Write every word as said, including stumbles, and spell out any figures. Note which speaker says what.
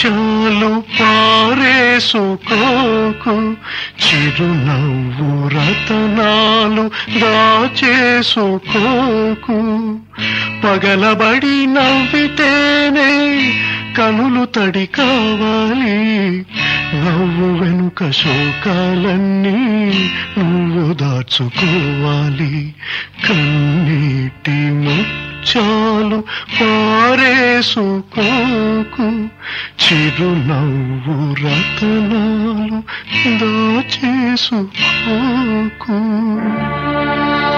Speaker 1: ముత్యాలు పారేసుకోకు, చిరునవ్వు రతనాలు దాచేసుకోకు. పగలబడి నవ్వితేనే కనులు తడి కావాలి, నవ్వు వెనుక శోకాలన్నీ నువ్వు దాచుకోవాలి. కన్నీటి ముత్యాలు పారేసుకోకు, చిరునవ్వు రతనాలు దాచేసుకోకు.